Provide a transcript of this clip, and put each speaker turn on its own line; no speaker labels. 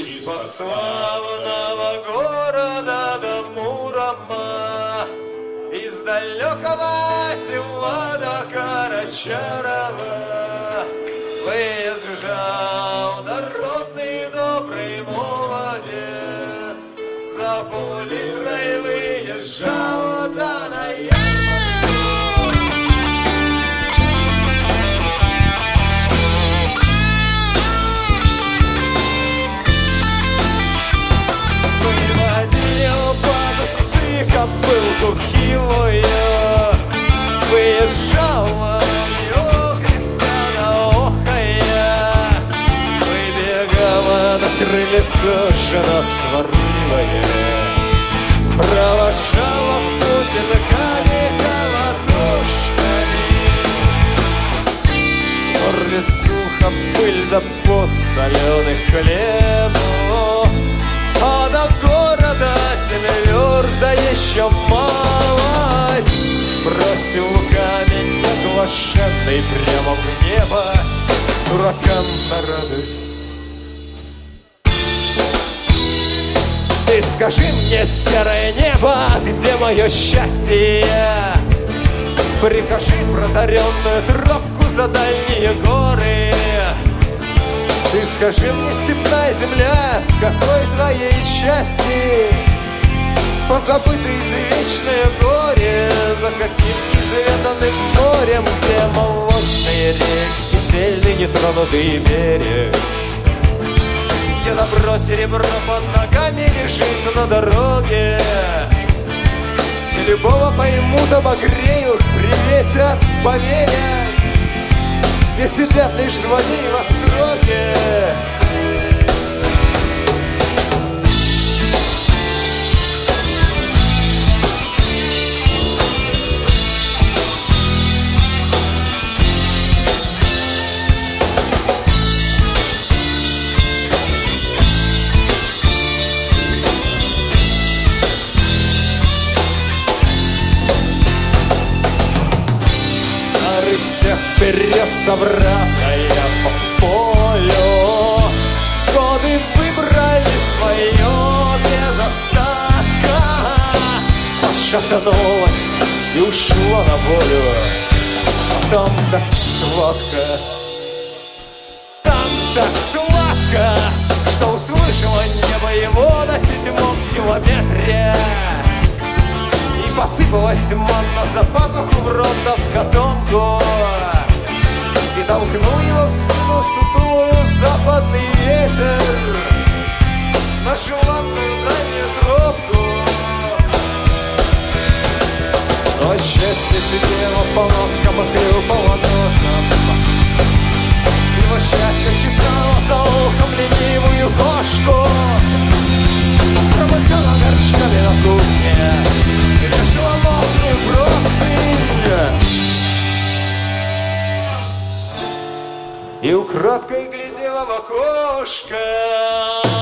Из-под славного города до Мурома, из далекого села до Карачарова выезжал дородный добрый молодец, за пол-литрой выезжал да на кобылку хилую, выезжала кряхтя охая, выбегала на крыльцо жена сварливая, провожала в путь лыками колотушками. В лесу хапыль да под соленый хлеб, а до города 7 верст, да еще малость. Бросил камень оглашенный прямо в небо, дуракам на радость. Ты скажи мне, серое небо, где мое счастье? Прикажи протаренную тропку за дальние горы. Ты скажи мне, степная земля, в какой твоей части позабыто извечное горе, за каким неизведанным морем, где молочные реки, сельный нетронутый берег, где добро серебро под ногами лежит на дороге, где любого поймут, обогреют, приветят, поверят, где сидят лишь злодеи во строге. Вперед собрался я по полю, годы выбрали свое без остатка. Пошатнулась и ушла на волю, а там так сладко, там так сладко, что услышала небо его на 7-м километре. И посыпалась манна за пазуху в рот да в котомку, и толкнул его в спину сутулую западный ветер на желанную дальнюю тропку. Но счастье сидело по ножкам и хлюпало носом, его счастье чесало за ухом ленивую кошку, промыкала горшками на кухне, вешала мокрую простынь и украдкой глядела в окошко.